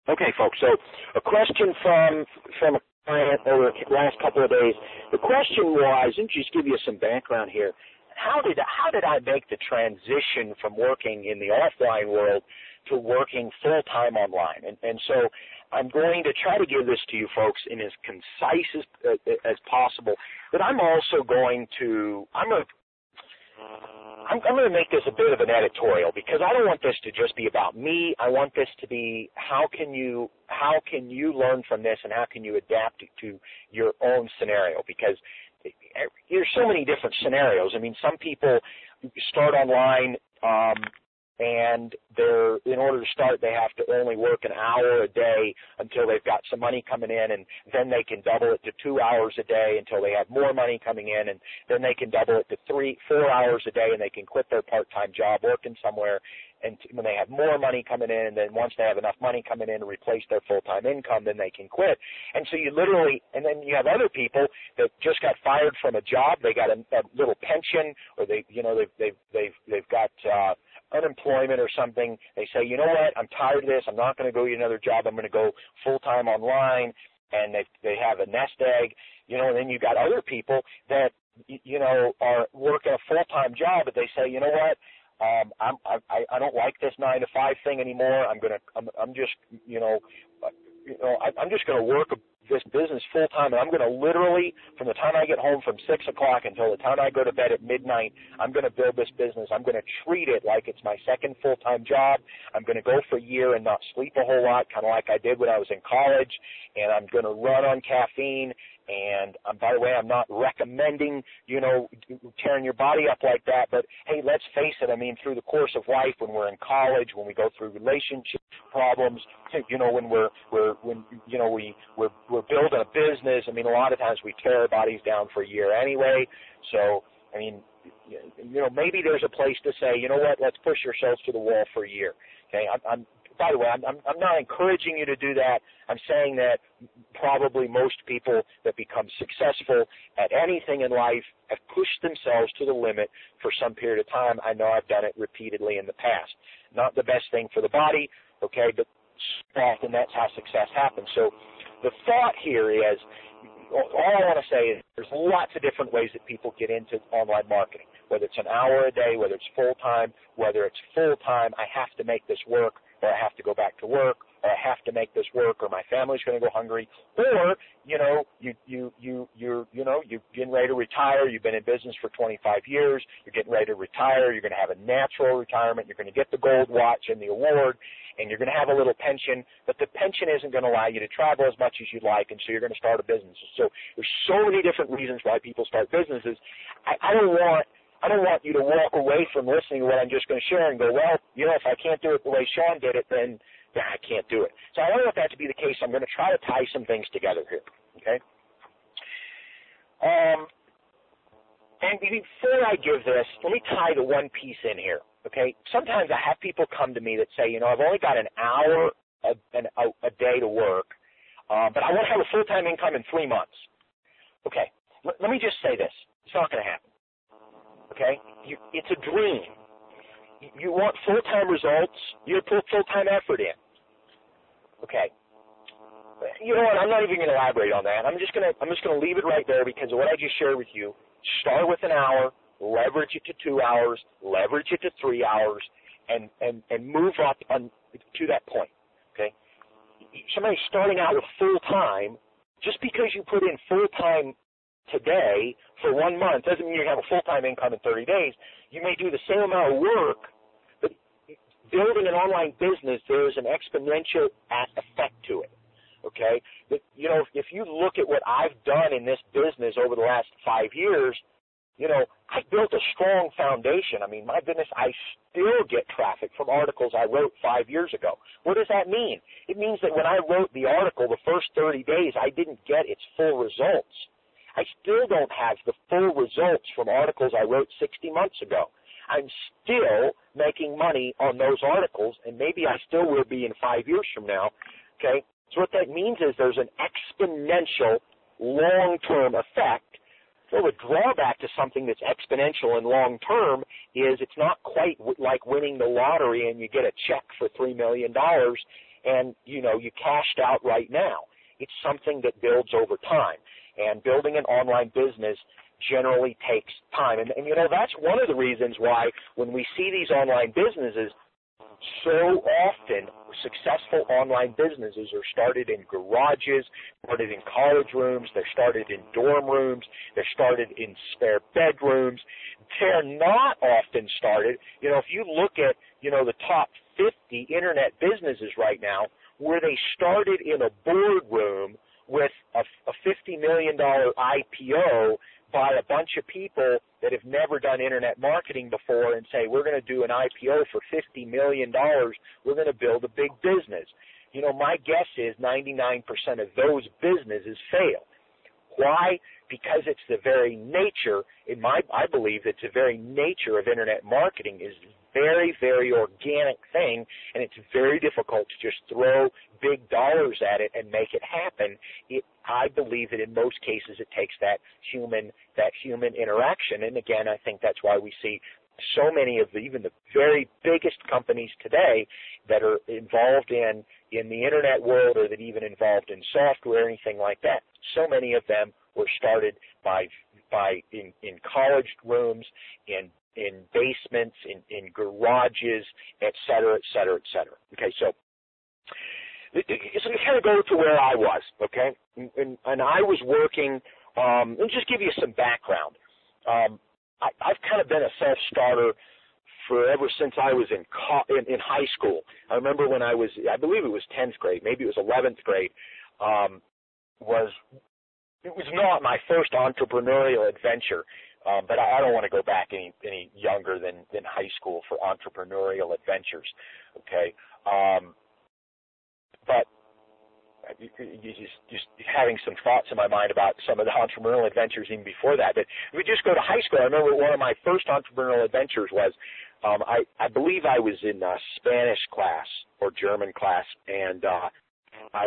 Okay, folks. So a question from a client over the last couple of days. The question was, and just give you some background here, how did I make the transition from working in the offline world to working full-time online? And so I'm going to try to give this to you folks in as concise as possible, but I'm also going to make this a bit of an editorial because I don't want this to just be about me. I want this to be how can you learn from this and how can you adapt it to your own scenario, because there's so many different scenarios. I mean, some people start online and in order to start, they have to only work an hour a day until they've got some money coming in, and then they can double it to 2 hours a day until they have more money coming in, and then they can double it to 4 hours a day, and they can quit their part-time job working somewhere, and when they have more money coming in, and then once they have enough money coming in to replace their full-time income, then they can quit. And so you literally, and then you have other people that just got fired from a job, they got a little pension, or they've got unemployment or something. They say, you know what, I'm tired of this. I'm not going to go get another job. I'm going to go full-time online, and they have a nest egg, and then you got other people that, are working a full-time job, but they say, you know what, I don't like this 9-to-5 thing anymore. I'm just going to work this business full time, and I'm going to literally, from the time I get home from 6 o'clock until the time I go to bed at midnight, I'm going to build this business. I'm going to treat it like it's my second full-time job. I'm going to go for a year and not sleep a whole lot, kind of like I did when I was in college, and I'm going to run on caffeine. And by the way, I'm not recommending, tearing your body up like that. But hey, let's face it. I mean, through the course of life, when we're in college, when we go through relationship problems, when we're building a business. I mean, a lot of times we tear our bodies down for a year anyway. So, I mean, maybe there's a place to say, you know what, let's push yourselves to the wall for a year. Okay, by the way, I'm not encouraging you to do that. I'm saying that probably most people that become successful at anything in life have pushed themselves to the limit for some period of time. I know I've done it repeatedly in the past. Not the best thing for the body, okay, but often that's how success happens. So the thought here is, all I want to say is there's lots of different ways that people get into online marketing, whether it's an hour a day, whether it's full-time, whether it's full-time, I have to make this work, or I have to go back to work, or I have to make this work, or my family's going to go hungry, or, you're getting ready to retire, you've been in business for 25 years, you're getting ready to retire, you're going to have a natural retirement, you're going to get the gold watch and the award, and you're going to have a little pension, but the pension isn't going to allow you to travel as much as you'd like, and so you're going to start a business. So there's so many different reasons why people start businesses. I don't want you to walk away from listening to what I'm just going to share and go, well, if I can't do it the way Sean did it, then I can't do it. So I don't want that to be the case. I'm going to try to tie some things together here, okay? And before I give this, let me tie the one piece in here, okay? Sometimes I have people come to me that say, I've only got an hour a day to work, but I want to have a full-time income in 3 months. Okay, let me just say this. It's not going to happen, okay? It's a dream. You want full-time results, you put full-time effort in. Okay. You know what? I'm not even going to elaborate on that. I'm just going to leave it right there because of what I just shared with you. Start with an hour, leverage it to 2 hours, leverage it to 3 hours, and move up to that point. Okay. Somebody starting out with full-time, just because you put in full-time today for 1 month doesn't mean you're going to have a full-time income in 30 days. You may do the same amount of work, but building an online business, there is an exponential effect to it, okay? But, if you look at what I've done in this business over the last 5 years, I built a strong foundation. I mean, my goodness, I still get traffic from articles I wrote 5 years ago. What does that mean? It means that when I wrote the article the first 30 days, I didn't get its full results. I still don't have the full results from articles I wrote 60 months ago. I'm still making money on those articles, and maybe I still will be in 5 years from now, okay? So what that means is there's an exponential long-term effect. So the drawback to something that's exponential and long-term is it's not quite like winning the lottery and you get a check for $3 million and, you cashed out right now. It's something that builds over time. And building an online business generally takes time. And that's one of the reasons why when we see these online businesses, so often successful online businesses are started in garages, started in college rooms, they're started in dorm rooms, they're started in spare bedrooms. They're not often started, if you look at, the top 50 internet businesses right now, where they started in a boardroom with a $50 million IPO by a bunch of people that have never done internet marketing before and say, we're going to do an IPO for $50 million, we're going to build a big business. My guess is 99% of those businesses fail. Why? Because it's the very nature, I believe it's the very nature of internet marketing is very, very organic thing, and it's very difficult to just throw big dollars at it and make it happen. I believe that in most cases it takes that human interaction, and again, I think that's why we see so many of even the very biggest companies today that are involved in the internet world, or that even involved in software or anything like that. So many of them were started in college rooms, in basements, in garages, et cetera, et cetera, et cetera. Okay, so we kind of go to where I was, okay? And I was working, let me just give you some background. I've kind of been a self-starter ever since I was in high school. I remember when I believe it was 10th grade, maybe it was 11th grade, it was not my first entrepreneurial adventure, but I don't want to go back any younger than high school for entrepreneurial adventures, okay? But just having some thoughts in my mind about some of the entrepreneurial adventures even before that. But if we just go to high school, I remember one of my first entrepreneurial adventures was I believe I was in Spanish class or German class, and I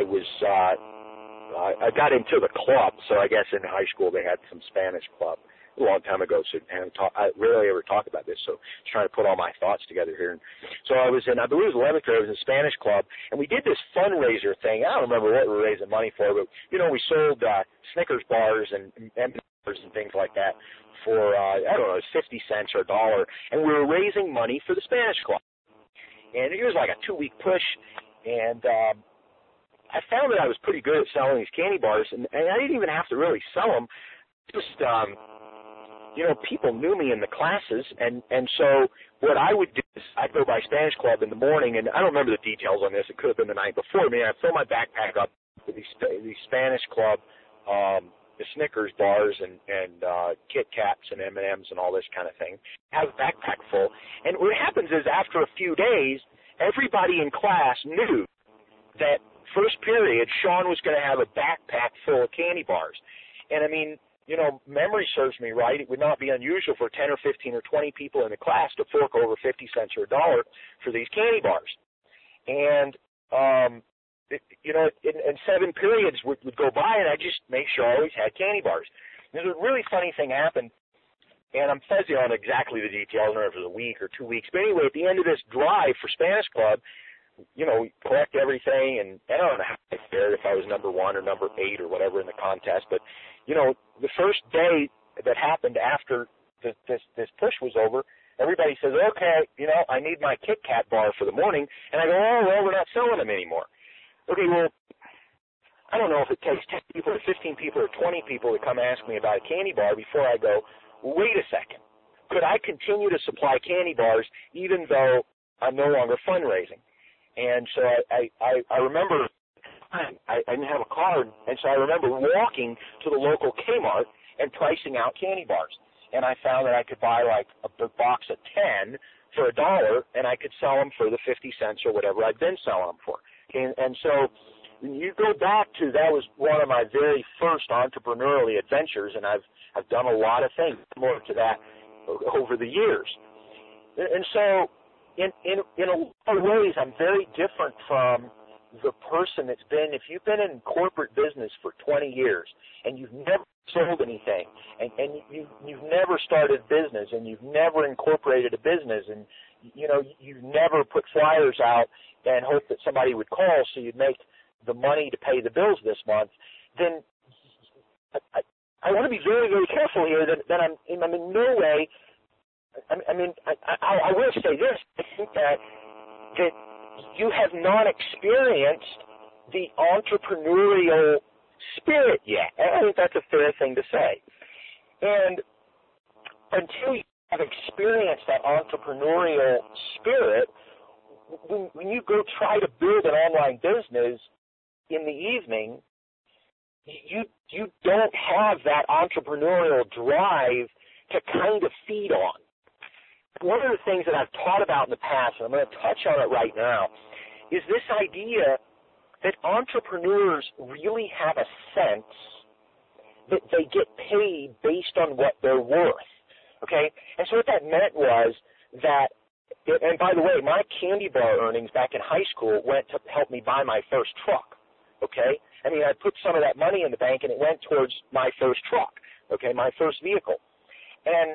got into the club. So I guess in high school they had some Spanish club a long time ago, so I rarely ever talk about this, so I'm trying to put all my thoughts together here. So I was I believe it was 11th grade, I was in Spanish club, and we did this fundraiser thing. I don't remember what we were raising money for, but, we sold Snickers bars and M&Ms and things like that for, I don't know, it was 50 cents or $1, and we were raising money for the Spanish club. And it was like a 2-week push, and I found that I was pretty good at selling these candy bars, and I didn't even have to really sell them. Just people knew me in the classes, and so what I would do is I'd go by Spanish Club in the morning, and I don't remember the details on this. It could have been the night before. I'd fill my backpack up with these Spanish Club, the Snickers bars and Kit Kats and M&Ms and all this kind of thing. Have a backpack full, and what happens is after a few days, everybody in class knew that first period Sean was going to have a backpack full of candy bars, and memory serves me right, it would not be unusual for 10 or 15 or 20 people in the class to fork over 50 cents or $1 for these candy bars. And, in 7 periods would go by, and I'd just make sure I always had candy bars. There's a really funny thing happened, and I'm fuzzy on exactly the details, I don't know if it was a week or 2 weeks, but anyway, at the end of this drive for Spanish Club, we collect everything, and I don't know how I fared, if I was number 1 or number 8 or whatever in the contest, but, the first day that happened after this push was over, everybody says, okay, I need my Kit Kat bar for the morning, and I go, oh, well, we're not selling them anymore. Okay, well, I don't know if it takes 10 people or 15 people or 20 people to come ask me about a candy bar before I go, well, wait a second, could I continue to supply candy bars even though I'm no longer fundraising? And so I remember I didn't have a card, and so I remember walking to the local Kmart and pricing out candy bars. And I found that I could buy like a box of 10 for $1, and I could sell them for the 50 cents or whatever I'd been selling them for. And so when you go back to, that was one of my very first entrepreneurial adventures, and I've done a lot of things similar to that over the years. And so in a lot of ways, I'm very different from the person that's been, if you've been in corporate business for 20 years and you've never sold anything and you've never started business and you've never incorporated a business and, you know, you've never put flyers out and hoped that somebody would call so you'd make the money to pay the bills this month, then I want to be very, very careful here that I'm in no way, I will say this, I think that you have not experienced the entrepreneurial spirit yet. I think that's a fair thing to say. And until you have experienced that entrepreneurial spirit, when you go try to build an online business in the evening, you don't have that entrepreneurial drive to kind of feed on. One of the things that I've taught about in the past, and I'm going to touch on it right now, is this idea that entrepreneurs really have a sense that they get paid based on what they're worth, okay? And so what that meant was that, and by the way, my candy bar earnings back in high school went to help me buy my first truck, okay? I mean, I put some of that money in the bank, and it went towards my first truck, okay, my first vehicle. And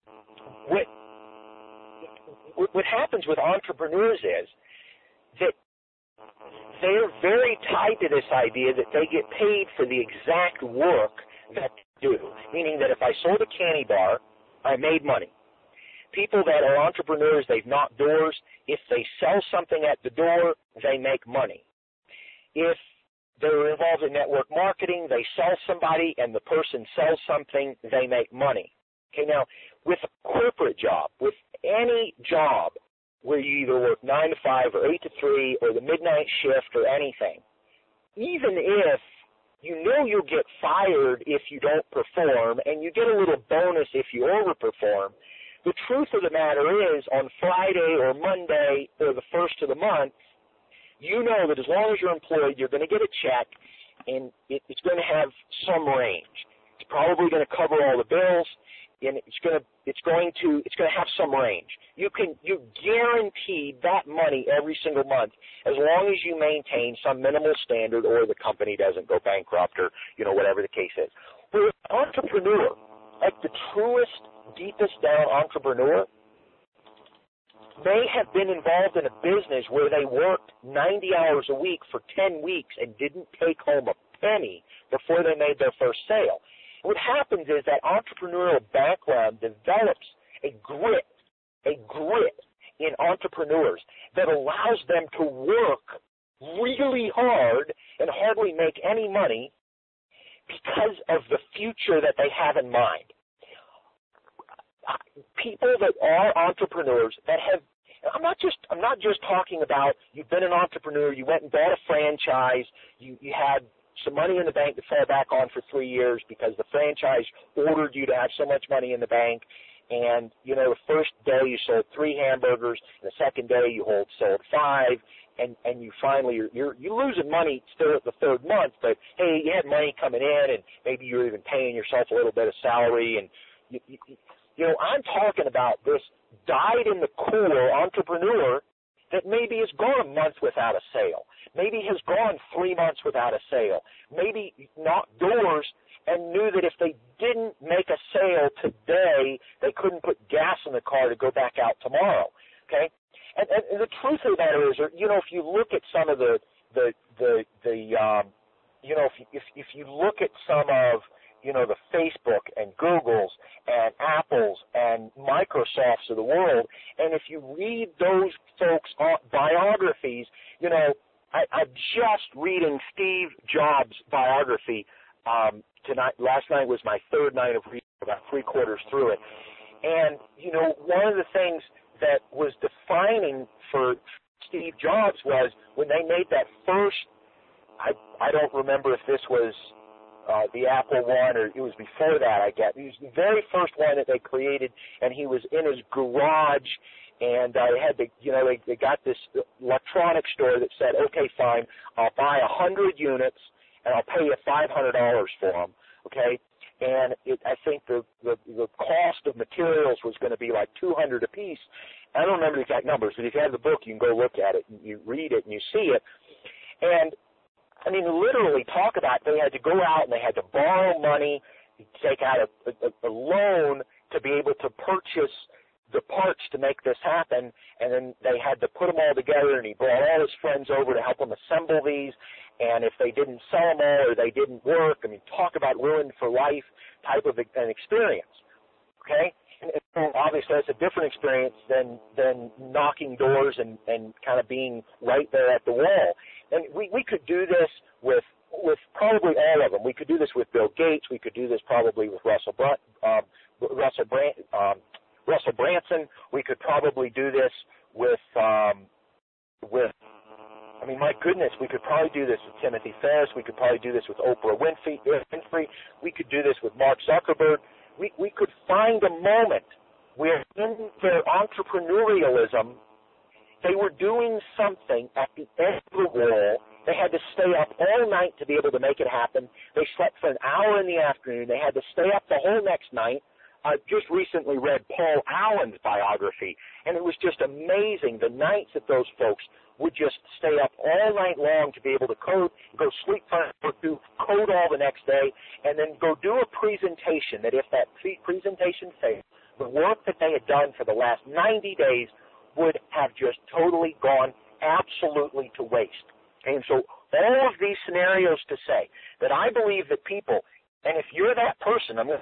what happens with entrepreneurs is that they're very tied to this idea that they get paid for the exact work that they do, meaning that if I sold a candy bar, I made money. People that are entrepreneurs, they've knocked doors. If they sell something at the door, they make money. If they're involved in network marketing, they sell somebody and the person sells something, they make money. Okay, now, with a corporate job, with any job where you either work 9 to 5 or 8 to 3 or the midnight shift or anything, even if you know you'll get fired if you don't perform and you get a little bonus if you overperform, the truth of the matter is on Friday or Monday or the first of the month, you know that as long as you're employed, you're going to get a check and it's going to have some range. It's probably going to cover all the bills, and it's going to have some range. You guarantee that money every single month as long as you maintain some minimal standard or the company doesn't go bankrupt or, you know, whatever the case is. For an entrepreneur, like the truest, deepest down entrepreneur, may have been involved in a business where they worked 90 hours a week for 10 weeks and didn't take home a penny before they made their first sale. What happens is that entrepreneurial background develops a grit in entrepreneurs that allows them to work really hard and hardly make any money because of the future that they have in mind. People that are entrepreneurs that have, I'm not just talking about you've been an entrepreneur, you went and bought a franchise, you had some money in the bank to fall back on for 3 years because the franchise ordered you to have so much money in the bank, and, you know, the first day you sold 3 hamburgers, and the second day you sold 5, and you finally, you're losing money still at the third month, but, hey, you had money coming in, and maybe you're even paying yourself a little bit of salary, and, you know, I'm talking about this dyed-in-the-core entrepreneur that maybe has gone a month without a sale, maybe has gone 3 months without a sale, maybe knocked doors and knew that if they didn't make a sale today, they couldn't put gas in the car to go back out tomorrow, okay? And the truth of the matter is, you know, if you look at some of you know, if you look at some of, you know, the Facebook and Googles and Apples and Microsofts of the world, and if you read those folks' biographies, you know, I'm just reading Steve Jobs' biography tonight. Last night was my third night of reading, about 3/4 through it. And, you know, one of the things that was defining for Steve Jobs was when they made that first, I don't remember if this was the Apple one, or it was before that, I guess. It was the very first one that they created, and he was in his garage, and they got this electronics store that said, okay, fine, I'll buy 100 units, and I'll pay you $500 for them, okay? And I think the cost of materials was going to be like $200 a piece. I don't remember the exact numbers, but if you have the book, you can go look at it, and you read it, and you see it. And, I mean, literally talk about they had to go out and they had to borrow money, take out a loan to be able to purchase the parts to make this happen, and then they had to put them all together, and he brought all his friends over to help him assemble these, and if they didn't sell them all or they didn't work, I mean, talk about ruined for life type of an experience, okay? And obviously that's a different experience than knocking doors and kind of being right there at the wall. And we could do this with probably all of them. We could do this with Bill Gates. We could do this probably with Russell Branson. We could probably do this with I mean, my goodness, we could probably do this with Timothy Ferriss. We could probably do this with Oprah Winfrey. We could do this with Mark Zuckerberg. We could find a moment where in their entrepreneurialism, they were doing something at the end of the wall. They had to stay up all night to be able to make it happen. They slept for an hour in the afternoon. They had to stay up the whole next night. I just recently read Paul Allen's biography, and it was just amazing the nights that those folks would just stay up all night long to be able to code, go sleep for an hour or two, code all the next day, and then go do a presentation that if that presentation failed, the work that they had done for the last 90 days would have just totally gone absolutely to waste. And so all of these scenarios to say that I believe that people, and if you're that person, I'm going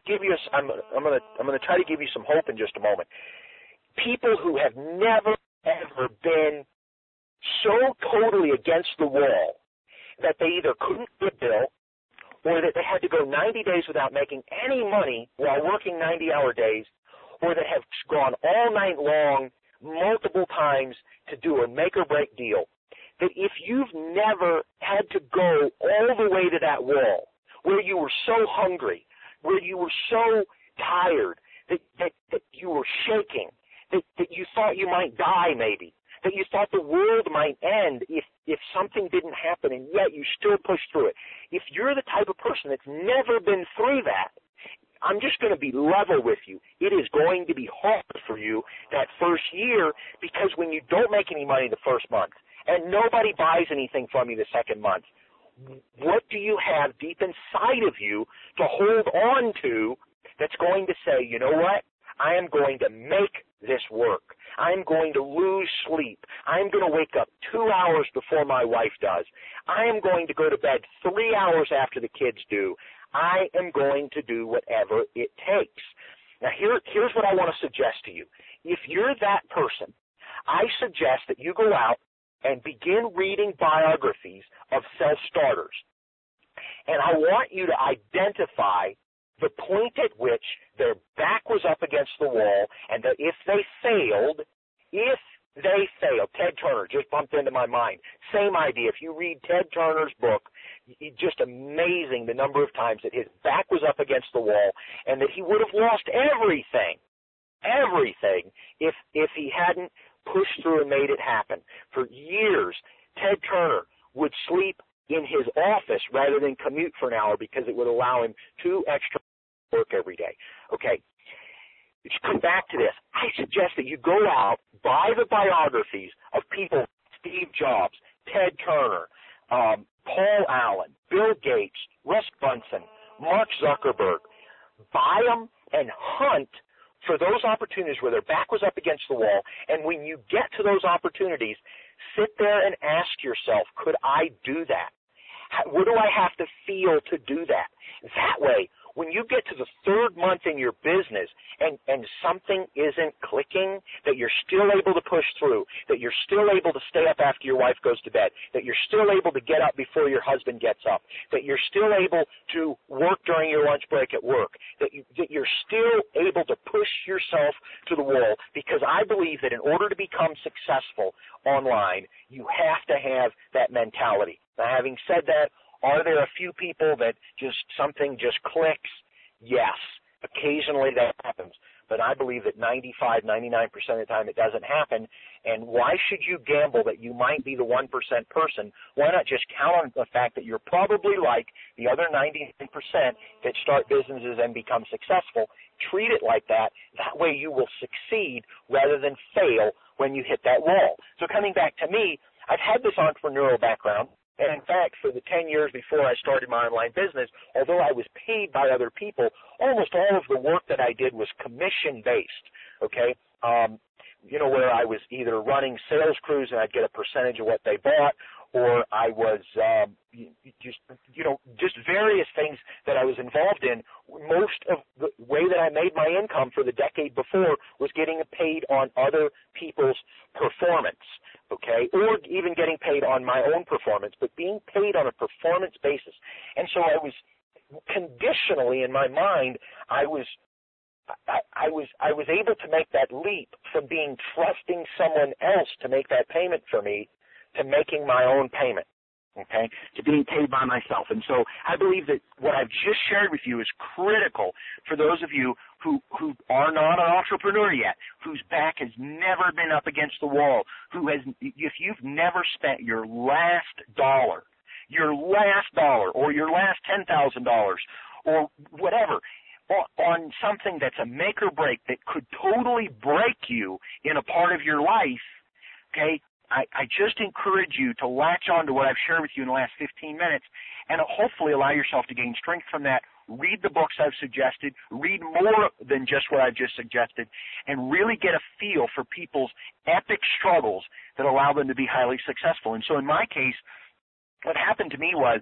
to try to give you some hope in just a moment. People who have never ever been so totally against the wall that they either couldn't pay a bill or that they had to go 90 days without making any money while working 90-hour days, or that have gone all night long multiple times to do a make-or-break deal, that if you've never had to go all the way to that wall, where you were so hungry, where you were so tired, that you were shaking, that you thought you might die maybe, that you thought the world might end if something didn't happen, and yet you still pushed through it. If you're the type of person that's never been through that, I'm just going to be level with you. It is going to be hard for you that first year, because when you don't make any money the first month and nobody buys anything from you the second month, what do you have deep inside of you to hold on to that's going to say, you know what, I am going to make this work. I'm going to lose sleep. I'm going to wake up 2 hours before my wife does. I am going to go to bed 3 hours after the kids do. I am going to do whatever it takes. Now, here's what I want to suggest to you. If you're that person, I suggest that you go out and begin reading biographies of self-starters. And I want you to identify the point at which their back was up against the wall, and that if they failed, Ted Turner just bumped into my mind. Same idea. If you read Ted Turner's book, it's just amazing the number of times that his back was up against the wall and that he would have lost everything, if he hadn't pushed through and made it happen. For years, Ted Turner would sleep in his office rather than commute for an hour because it would allow him 2 extra work every day. Okay, let's come back to this. I suggest that you go out, buy the biographies of people, Steve Jobs, Ted Turner, Paul Allen, Bill Gates, Russ Brunson, Mark Zuckerberg. Buy them and hunt for those opportunities where their back was up against the wall, and when you get to those opportunities, sit there and ask yourself, could I do that? What do I have to feel to do that? That way, when you get to the 3rd month in your business and something isn't clicking, that you're still able to push through, that you're still able to stay up after your wife goes to bed, that you're still able to get up before your husband gets up, that you're still able to work during your lunch break at work, that you're still able to push yourself to the wall, because I believe that in order to become successful online, you have to have that mentality. Now, having said that, are there a few people that something just clicks? Yes. Occasionally that happens. But I believe that 95, 99% of the time it doesn't happen. And why should you gamble that you might be the 1% person? Why not just count on the fact that you're probably like the other 99% that start businesses and become successful? Treat it like that. That way you will succeed rather than fail when you hit that wall. So coming back to me, I've had this entrepreneurial background. And in fact, for the 10 years before I started my online business, although I was paid by other people, almost all of the work that I did was commission-based, okay? Where I was either running sales crews and I'd get a percentage of what they bought, or I was just various things that I was involved in. Most of the way that I made my income for the decade before was getting paid on other people's performance, okay, or even getting paid on my own performance, but being paid on a performance basis. And so I was conditionally in my mind, I was able to make that leap from being trusting someone else to make that payment for me to making my own payment, okay, to being paid by myself. And so I believe that what I've just shared with you is critical for those of you who are not an entrepreneur yet, whose back has never been up against the wall, if you've never spent your last dollar, or your last $10,000 or whatever, on something that's a make or break that could totally break you in a part of your life, okay, I just encourage you to latch on to what I've shared with you in the last 15 minutes and hopefully allow yourself to gain strength from that. Read the books I've suggested. Read more than just what I've just suggested, and really get a feel for people's epic struggles that allow them to be highly successful. And so in my case, what happened to me was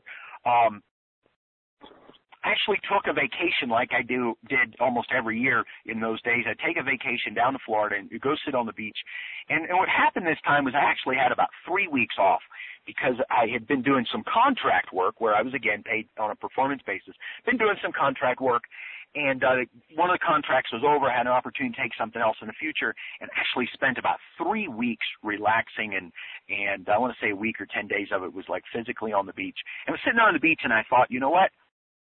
I actually took a vacation like I did almost every year in those days. I'd take a vacation down to Florida and go sit on the beach. And what happened this time was I actually had about 3 weeks off because I had been doing some contract work where I was, again, paid on a performance basis. Been doing some contract work, and one of the contracts was over. I had an opportunity to take something else in the future, and actually spent about 3 weeks relaxing, and I want to say a week or 10 days of it was like physically on the beach. And I was sitting on the beach, and I thought, you know what?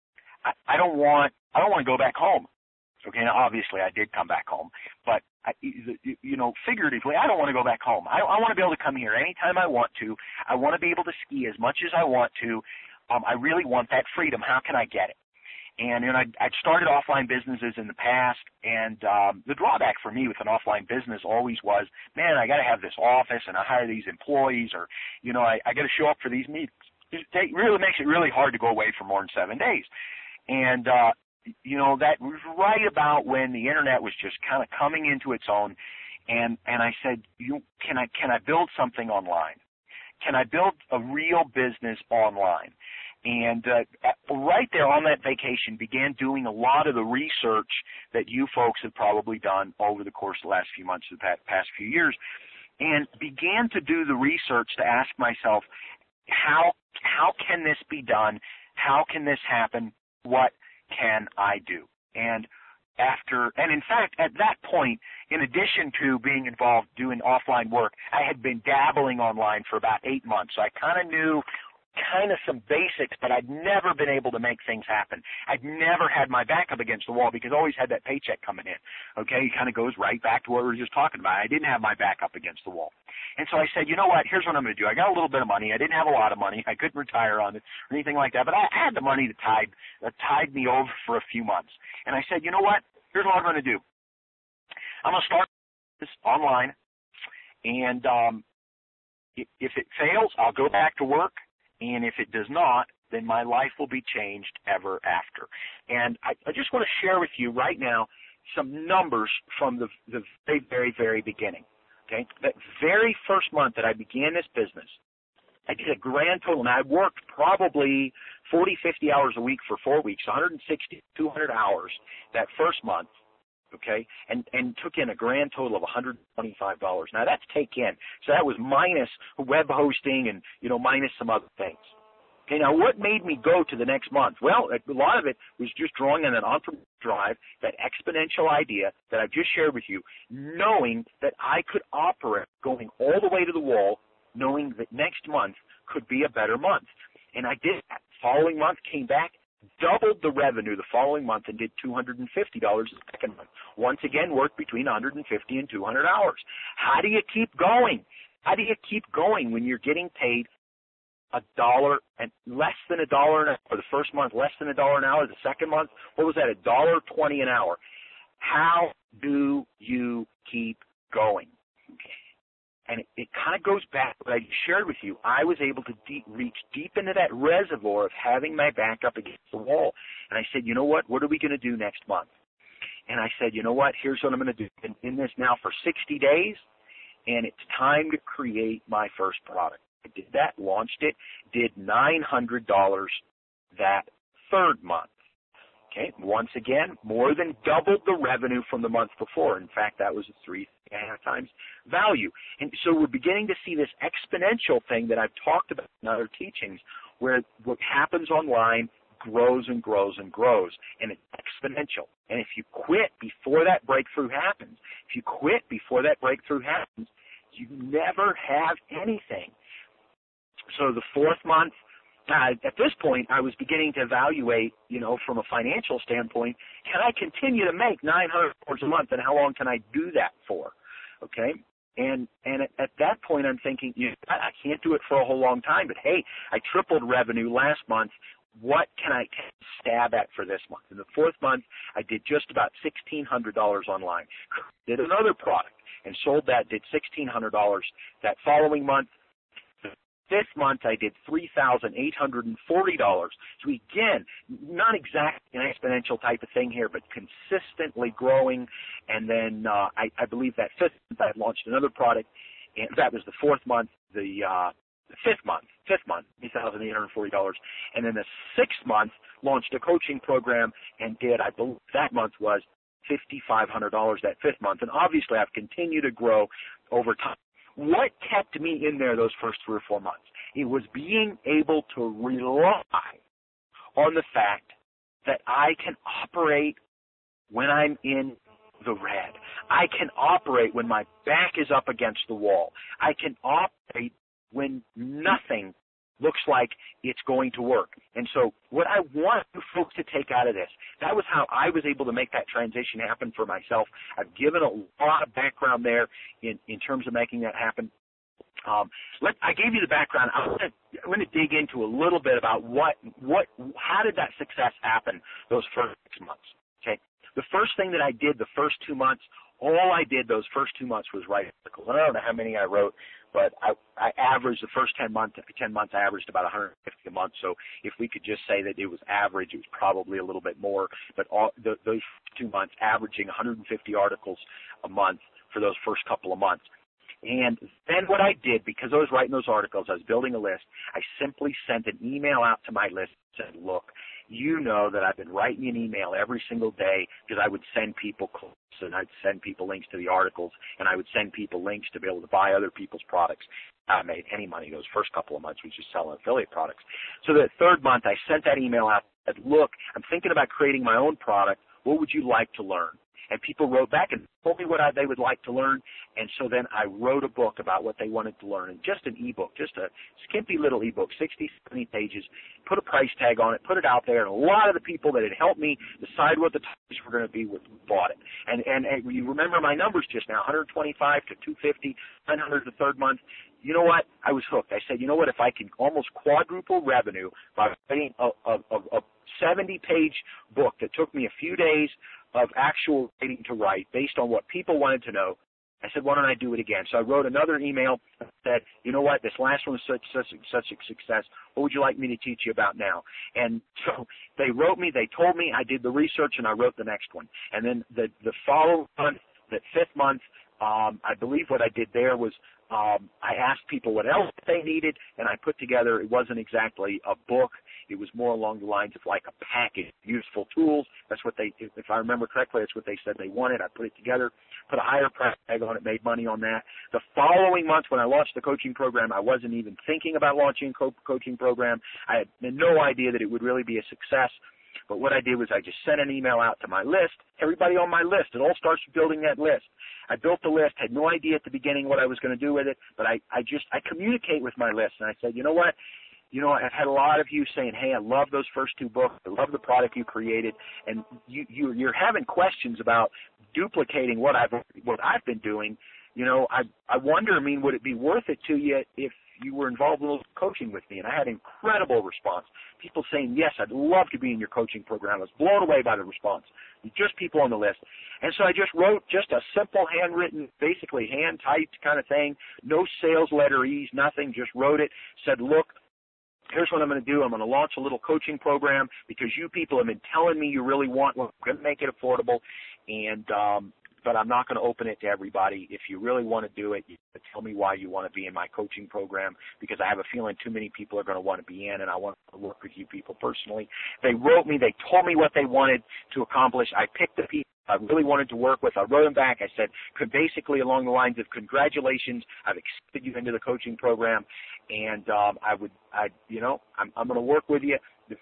I don't want to go back home. Okay, now obviously I did come back home, but figuratively, I don't want to go back home. I want to be able to come here anytime I want to. I want to be able to ski as much as I want to. I really want that freedom. How can I get it? And I'd started offline businesses in the past, and the drawback for me with an offline business always was, man, I got to have this office, and I hire these employees, or I got to show up for these meetings. It really makes it really hard to go away for more than 7 days. And, that was right about when the internet was just kind of coming into its own. And I said, can I build something online? Can I build a real business online? And right there on that vacation began doing a lot of the research that you folks have probably done over the course of the last few months, the past few years, and began to do the research to ask myself, how can this be done? How can this happen? What can I do? And in fact, at that point, in addition to being involved doing offline work, I had been dabbling online for about 8 months. So I kind of knew some basics, but I'd never been able to make things happen. I'd never had my back up against the wall because I always had that paycheck coming in. Okay, it kind of goes right back to what we were just talking about. I didn't have my back up against the wall. And so I said, you know what, here's what I'm going to do. I got a little bit of money. I didn't have a lot of money. I couldn't retire on it or anything like that, but I had the money that tied me over for a few months. And I said, you know what, here's what I'm going to do. I'm going to start this online, and if it fails, I'll go back to work. And if it does not, then my life will be changed ever after. And I just want to share with you right now some numbers from the very, very, very beginning. Okay, that very first month that I began this business, I did a grand total, and I worked probably 40, 50 hours a week for 4 weeks, 160, 200 hours that first month. Okay, and took in a grand total of $125. Now that's take in, so that was minus web hosting and minus some other things. Okay, now what made me go to the next month? Well, a lot of it was just drawing on that entrepreneur drive, that exponential idea that I've just shared with you, knowing that I could operate, going all the way to the wall, knowing that next month could be a better month, and I did that. Following month came back. Doubled the revenue the following month and did $250 the second month. Once again, worked between 150 and 200 hours. How do you keep going? How do you keep going when you're getting paid $1 and less than $1 an hour the first month, less than $1 an hour the second month? What was that? $1.20 an hour. How do you keep going? And it kind of goes back to what I shared with you. I was able to reach deep into that reservoir of having my back up against the wall. And I said, you know what are we going to do next month? And I said, you know what, here's what I'm going to do. In this now for 60 days, and it's time to create my first product. I did that, launched it, did $900 that third month. Okay, once again, more than doubled the revenue from the month before. In fact, that was a 3.5 times value. And so we're beginning to see this exponential thing that I've talked about in other teachings, where what happens online grows and grows and grows, and it's exponential. And if you quit before that breakthrough happens, you never have anything. So the fourth month, at this point, I was beginning to evaluate, from a financial standpoint, can I continue to make $900 a month, and how long can I do that for? Okay? And at that point, I'm thinking, I can't do it for a whole long time, but hey, I tripled revenue last month. What can I stab at for this month? In the fourth month, I did just about $1,600 online. Did another product and sold that, did $1,600 that following month. This month, I did $3,840. So again, not exactly an exponential type of thing here, but consistently growing. And then I believe that fifth month, I launched another product, and that was the fourth month. The fifth month, $3,840. And then the sixth month, launched a coaching program and did, I believe that month was $5,500 that fifth month. And obviously, I've continued to grow over time. What kept me in there those first 3 or 4 months? It was being able to rely on the fact that I can operate when I'm in the red. I can operate when my back is up against the wall. I can operate when nothing looks like it's going to work. And so what I want you folks to take out of this, that was how I was able to make that transition happen for myself. I've given a lot of background there in terms of making that happen. I gave you the background. I want to dig into a little bit about how did that success happen those first 6 months. Okay, the first thing that I did the first 2 months, all I did those first 2 months was write articles. I don't know how many I wrote, but I averaged the first 10 months. I averaged about 150 a month. So if we could just say that it was average, it was probably a little bit more. But those 2 months, averaging 150 articles a month for those first couple of months. And then what I did, because I was writing those articles, I was building a list, I simply sent an email out to my list and said, look, you know that I've been writing an email every single day because I would send people clips and I'd send people links to the articles and I would send people links to be able to buy other people's products. I made any money those first couple of months, which is selling affiliate products. So the third month, I sent that email out and said, look, I'm thinking about creating my own product. What would you like to learn? And people wrote back and told me what they would like to learn. And so then I wrote a book about what they wanted to learn. And just an ebook, just a skimpy little ebook, 60, 70 pages, put a price tag on it, put it out there. And a lot of the people that had helped me decide what the topics were going to be bought it. And you remember my numbers just now, 125 to 250, 900 the third month. You know what? I was hooked. I said, you know what? If I can almost quadruple revenue by writing a 70-page book that took me a few days of actual writing to write based on what people wanted to know, I said, why don't I do it again? So I wrote another email that said, you know what, this last one was such a success. What would you like me to teach you about now? And so they wrote me, they told me, I did the research, and I wrote the next one. And then the following month, that fifth month, I believe what I did there was I asked people what else they needed, and I put together, it wasn't exactly a book. It was more along the lines of like a package, useful tools. That's what they, if I remember correctly, that's what they said they wanted. I put it together, put a higher price tag on it, made money on that. The following month when I launched the coaching program, I wasn't even thinking about launching a coaching program. I had no idea that it would really be a success. But what I did was I just sent an email out to my list, everybody on my list. It all starts with building that list. I built the list, had no idea at the beginning what I was going to do with it, but I communicate with my list, and I said, you know what? You know, I've had a lot of you saying, hey, I love those first two books. I love the product you created, and you're having questions about duplicating what I've been doing. I wonder, would it be worth it to you if you were involved in a little coaching with me? And I had incredible response. People saying, yes, I'd love to be in your coaching program. I was blown away by the response. Just people on the list. And so I just wrote just a simple handwritten, basically hand-typed kind of thing, no sales letterese, nothing, just wrote it, said, look, here's what I'm going to do. I'm going to launch a little coaching program because you people have been telling me you really want one. I'm going to make it affordable, and but I'm not going to open it to everybody. If you really want to do it, you tell me why you want to be in my coaching program, because I have a feeling too many people are going to want to be in, and I want to work with you people personally. They wrote me. They told me what they wanted to accomplish. I picked the people I really wanted to work with. I wrote them back. I said, basically along the lines of, congratulations, I've accepted you into the coaching program, and I'm going to work with you.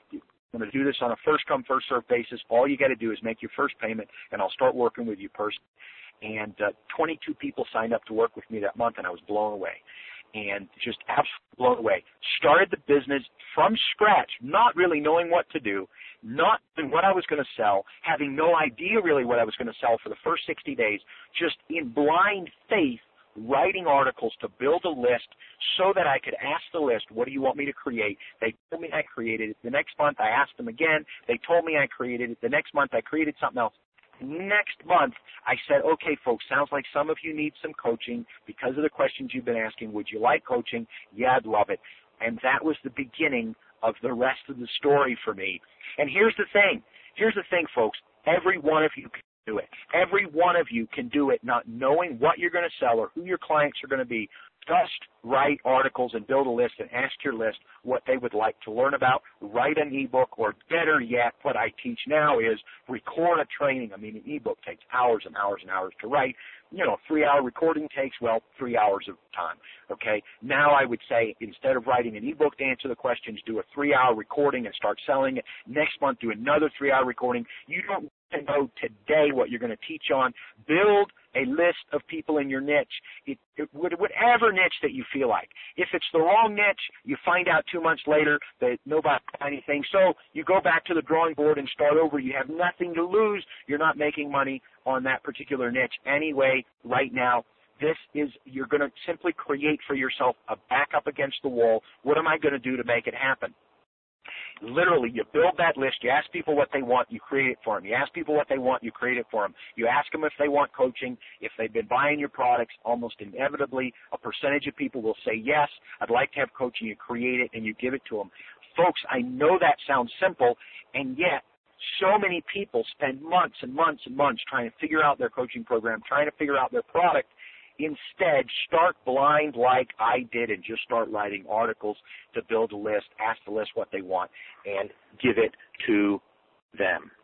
I'm going to do this on a first-come, first-served basis. All you got to do is make your first payment, and I'll start working with you personally. And 22 people signed up to work with me that month, and I was blown away. And just absolutely blown away. Started the business from scratch, not really knowing what to do, not knowing what I was going to sell, having no idea really what I was going to sell for the first 60 days, just in blind faith, writing articles to build a list so that I could ask the list, what do you want me to create? They told me I created it. The next month I asked them again. They told me I created it. The next month I created something else. Next month I said, okay, folks, sounds like some of you need some coaching because of the questions you've been asking. Would you like coaching? Yeah, I'd love it. And that was the beginning of the rest of the story for me. And here's the thing. Here's the thing, folks. Every one of you can do it. Every one of you can do it, not knowing what you're going to sell or who your clients are going to be. Just write articles and build a list and ask your list what they would like to learn about. Write an ebook, or better yet, what I teach now is record a training. An ebook takes hours and hours and hours to write. 3-hour recording takes, 3 hours of time, okay? Now I would say instead of writing an ebook to answer the questions, do a 3-hour recording and start selling it. Next month, do another 3-hour recording. You don't need to know today what you're going to teach on. Build a list of people in your niche, whatever niche that you feel like. If it's the wrong niche, you find out 2 months later that nobody got anything. So you go back to the drawing board and start over. You have nothing to lose. You're not making money on that particular niche anyway right now. You're going to simply create for yourself a back up against the wall. What am I going to do to make it happen? Literally, you build that list. You ask people what they want, you create it for them. You ask people what they want, you create it for them. You ask them if they want coaching. If they've been buying your products, almost inevitably, a percentage of people will say, yes, I'd like to have coaching. You create it, and you give it to them. Folks, I know that sounds simple, and yet so many people spend months and months and months trying to figure out their coaching program, trying to figure out their product. Instead, start blind like I did and just start writing articles to build a list, ask the list what they want, and give it to them.